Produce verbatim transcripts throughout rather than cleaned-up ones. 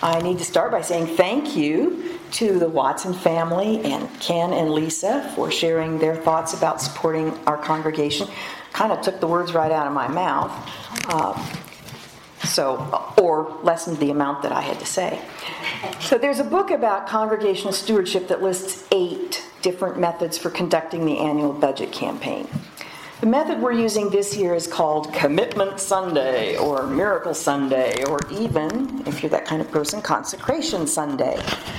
I need to start by saying thank you to the Watson family and Ken and Lisa for sharing their thoughts about supporting our congregation. Kind of took the words right out of my mouth, um, so or lessened the amount that I had to say. So there's a book about congregational stewardship that lists eight different methods for conducting the annual budget campaign. The method we're using this year is called Commitment Sunday, or Miracle Sunday, or even, if you're that kind of person, Consecration Sunday.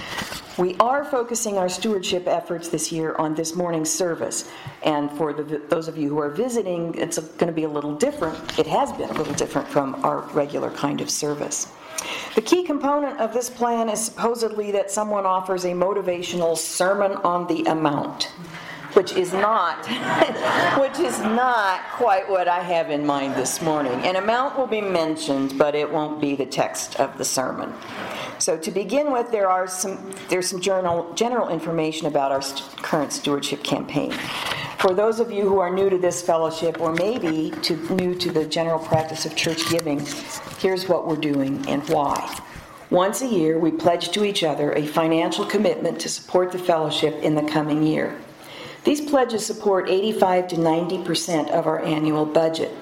We are focusing our stewardship efforts this year on this morning's service. And for the, those of you who are visiting, it's going to be a little different. It has been a little different from our regular kind of service. The key component of this plan is supposedly that someone offers a motivational sermon on the amount, which is not which is not quite what I have in mind this morning. An amount will be mentioned, but it won't be the text of the sermon. So to begin with, there are some there's some journal, general information about our st- current stewardship campaign. For those of you who are new to this fellowship, or maybe to, new to the general practice of church giving, here's what we're doing and why. Once a year, we pledge to each other a financial commitment to support the fellowship in the coming year. These pledges support eighty-five to ninety percent of our annual budget.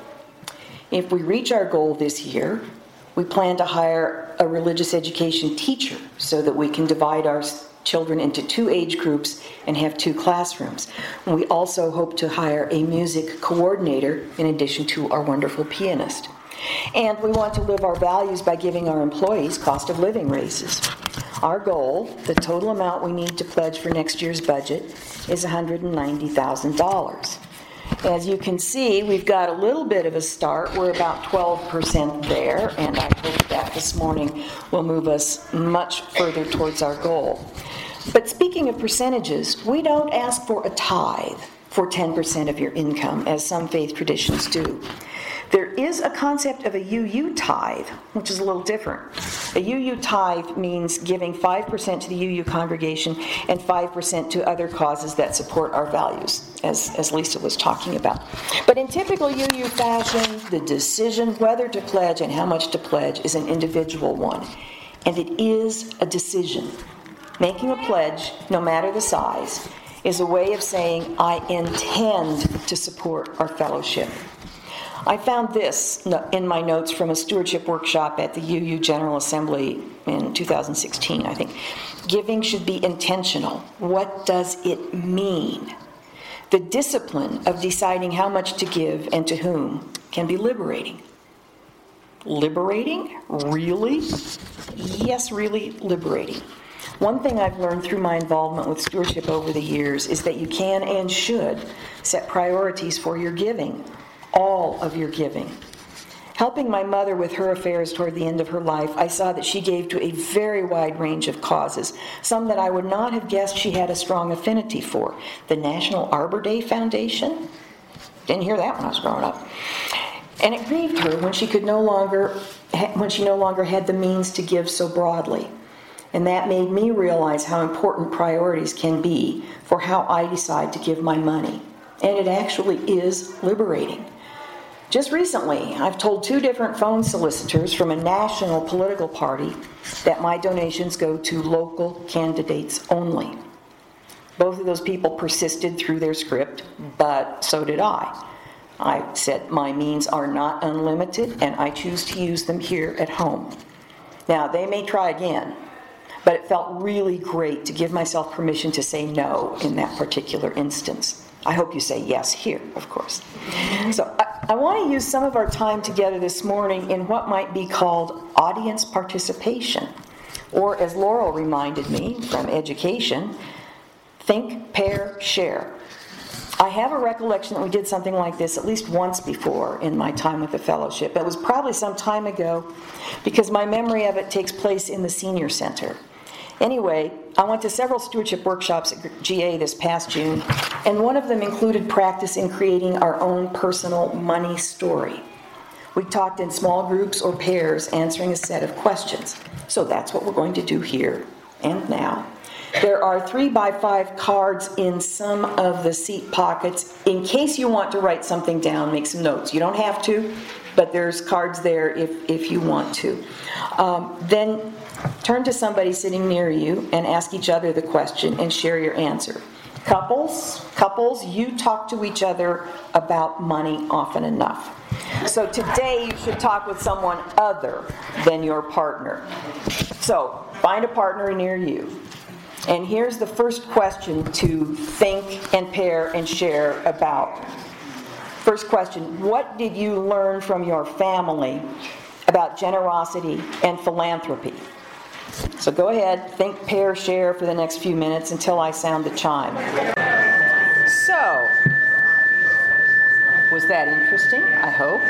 If we reach our goal this year, we plan to hire a religious education teacher so that we can divide our children into two age groups and have two classrooms. And we also hope to hire a music coordinator in addition to our wonderful pianist. And we want to live our values by giving our employees cost of living raises. Our goal, the total amount we need to pledge for next year's budget, is one hundred ninety thousand dollars. As you can see, we've got a little bit of a start. We're about twelve percent there, and I hope that this morning will move us much further towards our goal. But speaking of percentages, we don't ask for a tithe for ten percent of your income, as some faith traditions do. There is a concept of a U U tithe, which is a little different. A U U tithe means giving five percent to the U U congregation and five percent to other causes that support our values, as, as Lisa was talking about. But in typical U U fashion, the decision whether to pledge and how much to pledge is an individual one. And it is a decision. Making a pledge, no matter the size, is a way of saying, I intend to support our fellowship. I found this in my notes from a stewardship workshop at the U U General Assembly in two thousand sixteen, I think. Giving should be intentional. What does it mean? The discipline of deciding how much to give and to whom can be liberating. Liberating? Really? Yes, really liberating. One thing I've learned through my involvement with stewardship over the years is that you can and should set priorities for your giving. All of your giving. Helping my mother with her affairs toward the end of her life, I saw that she gave to a very wide range of causes, some that I would not have guessed she had a strong affinity for. The National Arbor Day Foundation? Didn't hear that when I was growing up. And it grieved her when she could no longer, when she no longer had the means to give so broadly. And that made me realize how important priorities can be for how I decide to give my money. And it actually is liberating. Just recently, I've told two different phone solicitors from a national political party that my donations go to local candidates only. Both of those people persisted through their script, but so did I. I said my means are not unlimited, and I choose to use them here at home. Now, they may try again, but it felt really great to give myself permission to say no in that particular instance. I hope you say yes here, of course. So I, I want to use some of our time together this morning in what might be called audience participation, or as Laurel reminded me from education, think, pair, share. I have a recollection that we did something like this at least once before in my time with the fellowship. It was probably some time ago because my memory of it takes place in the senior center. Anyway, I went to several stewardship workshops at G A this past June, and one of them included practice in creating our own personal money story. We talked in small groups or pairs, answering a set of questions. So that's what we're going to do here and now. There are three by five cards in some of the seat pockets in case you want to write something down, make some notes. You don't have to, but there's cards there if, if you want to. Um, then turn to somebody sitting near you and ask each other the question and share your answer. Couples, couples, you talk to each other about money often enough. So today you should talk with someone other than your partner. So find a partner near you. And here's the first question to think and pair and share about. First question, what did you learn from your family about generosity and philanthropy? So go ahead, think, pair, share for the next few minutes until I sound the chime. So, was that interesting? I hope.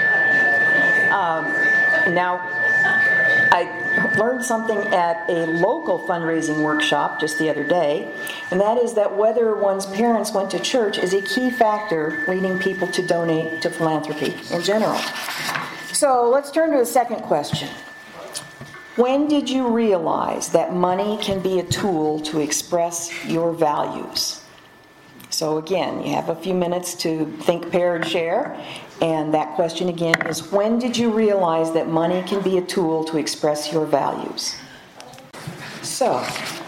Um, now, I learned something at a local fundraising workshop just the other day, and that is that whether one's parents went to church is a key factor leading people to donate to philanthropy in general. So let's turn to the second question. When did you realize that money can be a tool to express your values? So again, you have a few minutes to think, pair, and share. And that question again is, when did you realize that money can be a tool to express your values? So,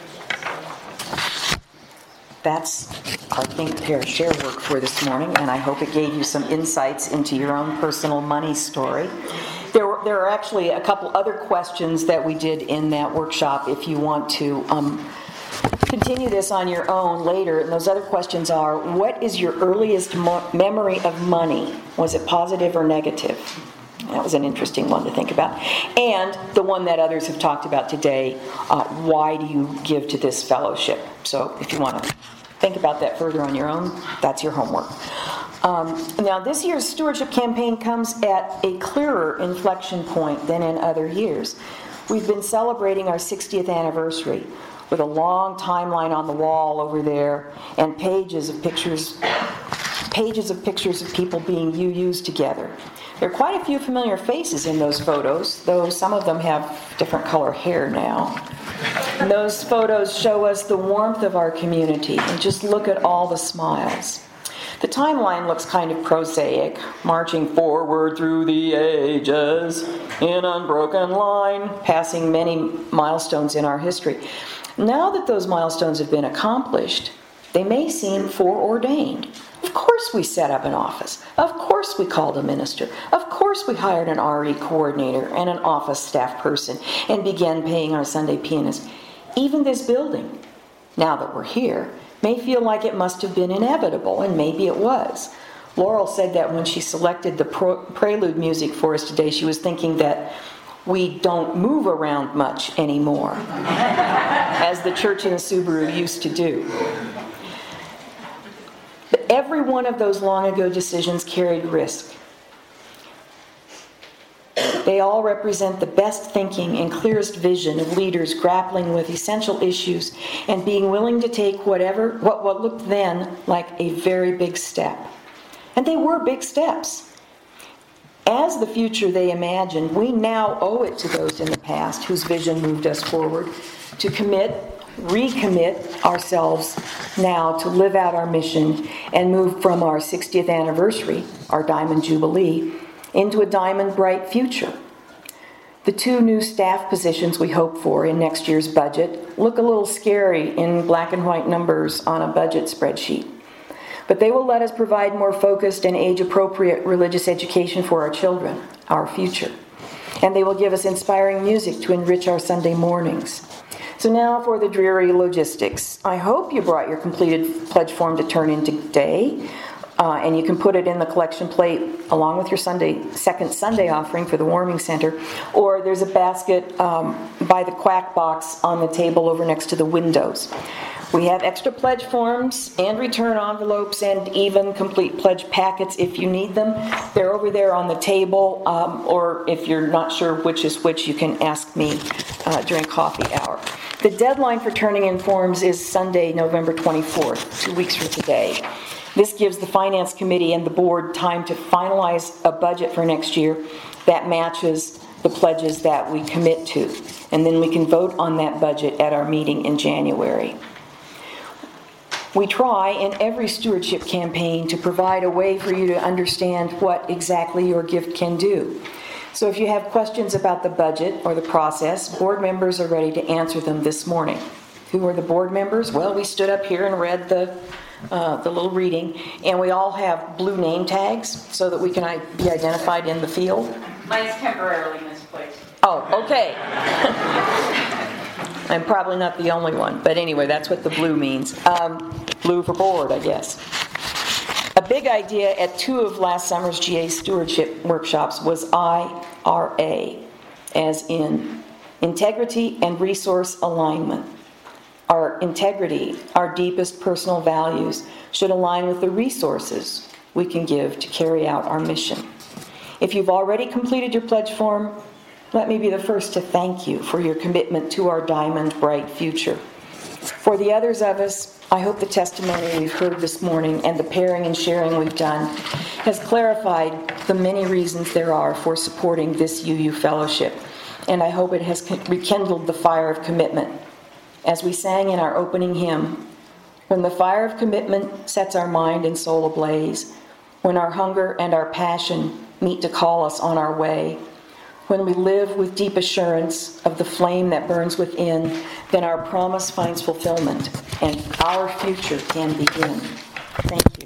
that's our think, pair, share work for this morning, and I hope it gave you some insights into your own personal money story. There were, there are actually a couple other questions that we did in that workshop if you want to um, continue this on your own later. And those other questions are, what is your earliest mo- memory of money? Was it positive or negative? That was an interesting one to think about. And the one that others have talked about today, uh, why do you give to this fellowship? So if you want to think about that further on your own, that's your homework. Um, now, this year's stewardship campaign comes at a clearer inflection point than in other years. We've been celebrating our sixtieth anniversary with a long timeline on the wall over there and pages of pictures, pages of pictures of people being U U's together. There are quite a few familiar faces in those photos, though some of them have different color hair now. And those photos show us the warmth of our community, and just look at all the smiles. The timeline looks kind of prosaic, marching forward through the ages in unbroken line, passing many milestones in our history. Now that those milestones have been accomplished, they may seem foreordained. Of course we set up an office. Of course we called a minister. Of course we hired an R E coordinator and an office staff person and began paying our Sunday pianist. Even this building, now that we're here, may feel like it must have been inevitable, and maybe it was. Laurel said that when she selected the pro- prelude music for us today, she was thinking that we don't move around much anymore, as the church in Subaru used to do. But every one of those long ago decisions carried risk. They all represent the best thinking and clearest vision of leaders grappling with essential issues and being willing to take whatever what, what looked then like a very big step. And they were big steps. As the future they imagined, we now owe it to those in the past whose vision moved us forward to commit, recommit ourselves now to live out our mission and move from our sixtieth anniversary, our Diamond Jubilee, into a diamond bright future. The two new staff positions we hope for in next year's budget look a little scary in black and white numbers on a budget spreadsheet. But they will let us provide more focused and age-appropriate religious education for our children, our future. And they will give us inspiring music to enrich our Sunday mornings. So now for the dreary logistics. I hope you brought your completed pledge form to turn in today. Uh, and you can put it in the collection plate along with your Sunday second Sunday offering for the warming center. Or there's a basket um, by the quack box on the table over next to the windows. We have extra pledge forms and return envelopes and even complete pledge packets if you need them. They're over there on the table, um, or if you're not sure which is which, you can ask me uh, during coffee hour. The deadline for turning in forms is Sunday, November twenty-fourth, two weeks from today. This gives the Finance Committee and the Board time to finalize a budget for next year that matches the pledges that we commit to, and then we can vote on that budget at our meeting in January. We try in every stewardship campaign to provide a way for you to understand what exactly your gift can do. So if you have questions about the budget or the process, board members are ready to answer them this morning. Who are the board members? Well, we stood up here and read the uh, the little reading, and we all have blue name tags so that we can i- be identified in the field. Mine's temporarily misplaced. Oh, okay. I'm probably not the only one, but anyway, that's what the blue means. Um, blue for board, I guess. A big idea at two of last summer's G A stewardship workshops was I R A, as in integrity and resource alignment. Our integrity, our deepest personal values, should align with the resources we can give to carry out our mission. If you've already completed your pledge form, let me be the first to thank you for your commitment to our diamond bright future. For the others of us, I hope the testimony we've heard this morning and the pairing and sharing we've done has clarified the many reasons there are for supporting this U U fellowship, and I hope it has rekindled the fire of commitment. As we sang in our opening hymn, when the fire of commitment sets our mind and soul ablaze, when our hunger and our passion meet to call us on our way, when we live with deep assurance of the flame that burns within, then our promise finds fulfillment and our future can begin. Thank you.